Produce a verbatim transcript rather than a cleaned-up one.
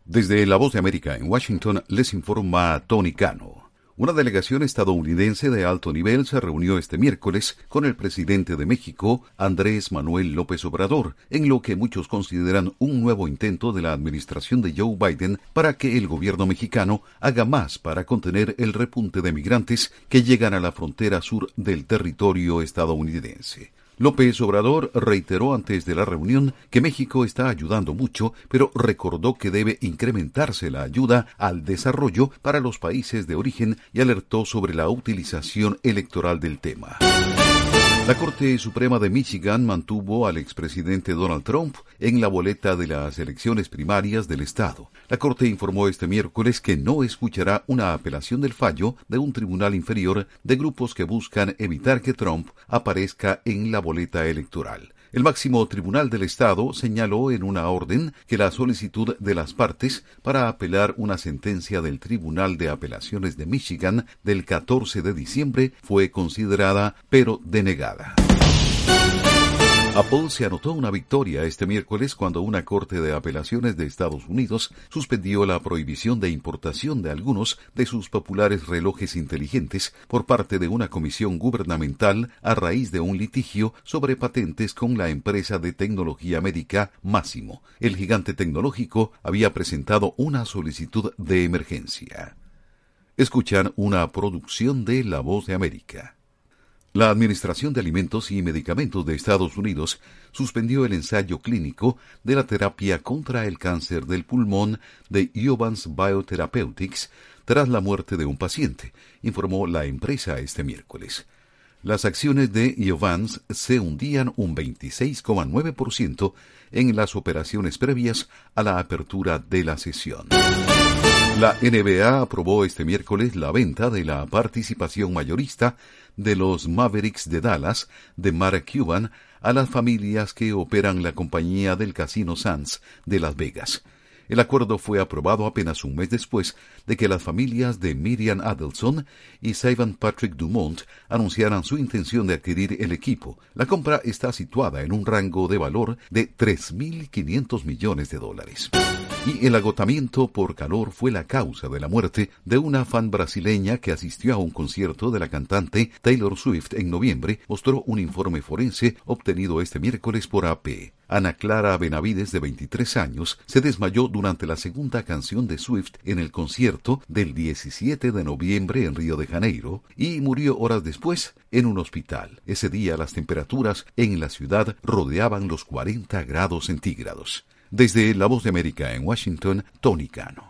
Desde La Voz de América en Washington les informa Tony Cano. Una delegación estadounidense de alto nivel se reunió este miércoles con el presidente de México, Andrés Manuel López Obrador, en lo que muchos consideran un nuevo intento de la administración de Joe Biden para que el gobierno mexicano haga más para contener el repunte de migrantes que llegan a la frontera sur del territorio estadounidense. López Obrador reiteró antes de la reunión que México está ayudando mucho, pero recordó que debe incrementarse la ayuda al desarrollo para los países de origen y alertó sobre la utilización electoral del tema. La Corte Suprema de Michigan mantuvo al expresidente Donald Trump en la boleta de las elecciones primarias del estado. La Corte informó este miércoles que no escuchará una apelación del fallo de un tribunal inferior de grupos que buscan evitar que Trump aparezca en la boleta electoral. El máximo tribunal del estado señaló en una orden que la solicitud de las partes para apelar una sentencia del Tribunal de Apelaciones de Michigan del catorce de diciembre fue considerada pero denegada. Apple se anotó una victoria este miércoles cuando una corte de apelaciones de Estados Unidos suspendió la prohibición de importación de algunos de sus populares relojes inteligentes por parte de una comisión gubernamental a raíz de un litigio sobre patentes con la empresa de tecnología médica Masimo. El gigante tecnológico había presentado una solicitud de emergencia. Escuchan una producción de La Voz de América. La Administración de Alimentos y Medicamentos de Estados Unidos suspendió el ensayo clínico de la terapia contra el cáncer del pulmón de Iovance Biotherapeutics tras la muerte de un paciente, informó la empresa este miércoles. Las acciones de Iovance se hundían un veintiséis coma nueve por ciento en las operaciones previas a la apertura de la sesión. La N B A aprobó este miércoles la venta de la participación mayorista de los Mavericks de Dallas de Mark Cuban a las familias que operan la compañía del Casino Sands de Las Vegas. El acuerdo fue aprobado apenas un mes después de que las familias de Miriam Adelson y Sylvan Patrick Dumont anunciaran su intención de adquirir el equipo. La compra está situada en un rango de valor de tres mil quinientos millones de dólares. Y el agotamiento por calor fue la causa de la muerte de una fan brasileña que asistió a un concierto de la cantante Taylor Swift en noviembre, mostró un informe forense obtenido este miércoles por A P. Ana Clara Benavides, de veintitrés años, se desmayó durante la segunda canción de Swift en el concierto del diecisiete de noviembre en Río de Janeiro y murió horas después en un hospital. Ese día las temperaturas en la ciudad rodeaban los cuarenta grados centígrados. Desde La Voz de América en Washington, Tony Cano.